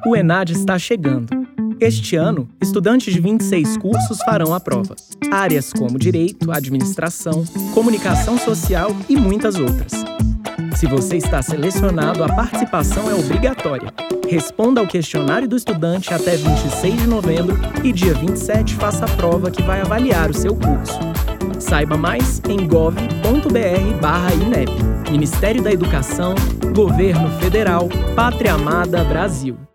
O ENAD está chegando. Este ano, estudantes de 26 cursos farão a prova. Áreas como Direito, Administração, Comunicação Social e muitas outras. Se você está selecionado, a participação é obrigatória. Responda ao questionário do estudante até 26 de novembro e dia 27 faça a prova que vai avaliar o seu curso. Saiba mais em gov.br/INEP. Ministério da Educação, Governo Federal, Pátria Amada Brasil.